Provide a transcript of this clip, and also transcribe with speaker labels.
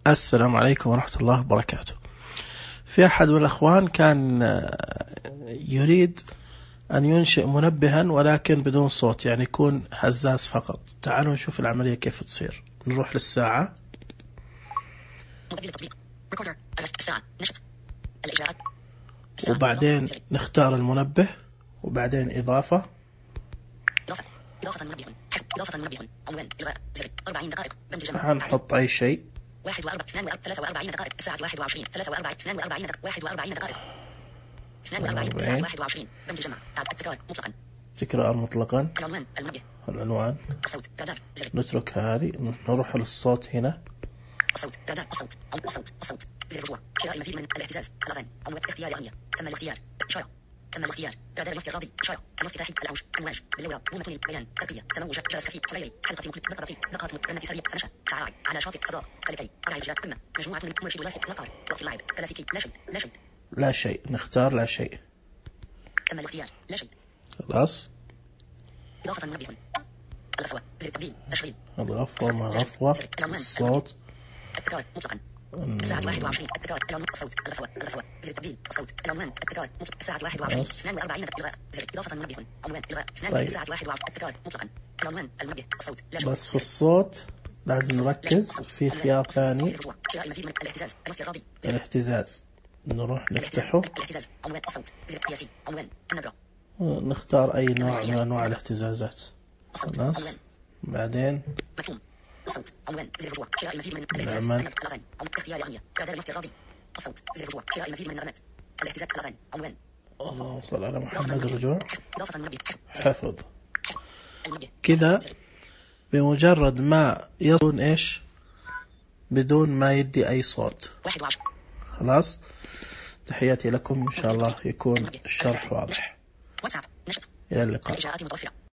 Speaker 1: السلام عليكم ورحمة الله وبركاته. في أحد من الأخوان كان يريد أن ينشئ منبها ولكن بدون صوت، يعني يكون هزاز فقط. تعالوا نشوف العملية كيف تصير. نروح للساعة وبعدين نختار المنبه وبعدين إضافة. هنحط أي شيء. 43 دقائق الساعة 21 43 42 دقائق 41 دقائق 42 الساعة 21 بند جمع التكرار مطلقا. تكرار مطلقا. العنوان المنبه. العنوان. الصوت رادار نترك هذه. نروح للصوت هنا. الصوت رادار الصوت الصوت زر الرجوع شراء المزيد من الاهتزاز الأغاني عنوان اختيار أغنية تم الاختيار إشارة تم الاختيار رادار الافتراضي إشارة الافتتاحي الأوج أمواج باللورا بومة البيان ترقية تموج جرس خفيف حليلي حلقة نقطة رنة سريع سنشة تعاعي على شاطئ فضاء خليتي قرع الرجال قمة مجموعة من مرشد لاسك مطار وقت اللعب كلاسيكي لا شيء لا شيء. نختار لا شيء. تم الاختيار لا شيء. خلاص. إضافة منبه الغفوة زر التبديل تشغيل الغفوة مع غفوة الصوت التكرار مطلقا الساعة 21 التكرار العنوان الصوت الغفوة زر التبديل الصوت العنوان التكرار الساعة 21 42 إلغاء زر إضافة منبه عنوان إلغاء الساعة 21 التكرار مطلقا العنوان المنبه الصوت لا شيء. بس في الصوت لازم نركز في خيار ثاني الاهتزاز. نروح نفتحه. الاهتزاز عنوان الصوت زر قياسي عنوان النبرة. نختار أي نوع من أنواع الاهتزازات. خلاص. بعدين مفهوم الصوت عنوان زر الرجوع شراء المزيد من الاهتزاز الأغاني اختيار أغنية رادار الافتراضي الصوت زر الرجوع شراء المزيد من النغمات الاهتزاز الأغاني عنوان. اللهم صل على محمد. الرجوع حفظ كذا. بمجرد ما يصون إيش بدون ما يدي أي صوت. خلاص. تحياتي لكم، إن شاء الله يكون الشرح واضح. إلى اللقاء.